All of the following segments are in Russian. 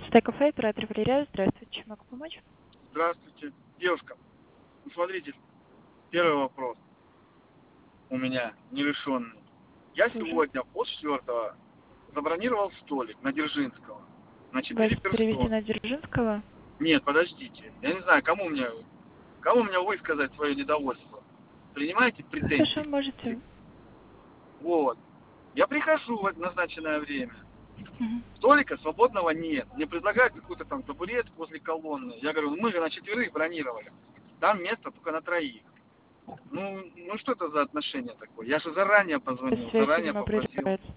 Стей кафе, оператор Валерия. Здравствуйте, чем могу помочь? Здравствуйте. Девушка, ну смотрите, первый вопрос у меня нерешенный. Я Слушаю. сегодня пол-четвертого забронировал столик на Дзержинского на Вас 4 перевести персоны. на Дзержинского? Нет, подождите. Я не знаю, кому мне высказать свое недовольство. Принимаете Хорошо, претензии? можете. Вот. Я прихожу в это назначенное время. Мгм. Столика свободного нет. Мне предлагают какую-то там табуретку возле колонны. Я говорю, мы же на 4 бронировали. Там место только на 3. Ну что это за отношение такое? Я же заранее позвонил, Связь, заранее видимо, попросил. прерывается.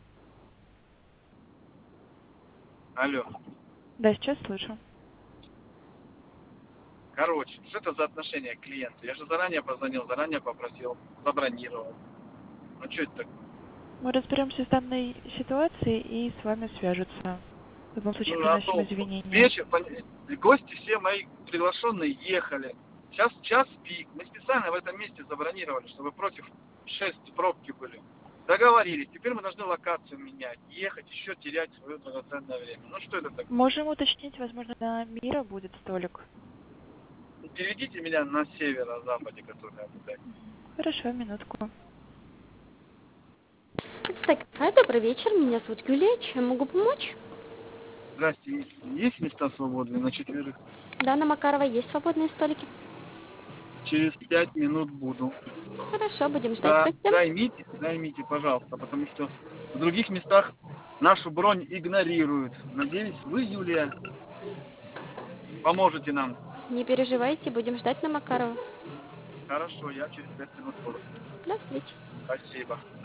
Алло. Да, сейчас слышу. Короче, что это за отношение к клиенту? Я же заранее позвонил, заранее попросил, забронировал. Ну что это такое? Мы разберемся с данной ситуацией и с вами свяжутся. В любом случае, Ну а приносим то извинения. вечер, гости все мои приглашенные ехали. Сейчас час пик. Мы специально в этом месте забронировали, чтобы против 6 пробки были. Договорились. Теперь мы должны локацию менять. Ехать, еще терять свое драгоценное время. Ну что это такое? Можем уточнить, возможно, на Мира будет столик. Переведите меня на северо-западе, который отдыхает. Хорошо, минутку. Так, добрый вечер, меня зовут Юлия, чем могу помочь? Здрасте, есть места свободные на 4? Да, на Макарова есть свободные столики. Через 5 минут буду. Хорошо, будем ждать Да, гостя. займите, пожалуйста, потому что в других местах нашу бронь игнорируют. Надеюсь, вы, Юлия, поможете нам. Не переживайте, будем ждать на Макарова. Хорошо, я через 5 минут буду. До встречи. Спасибо.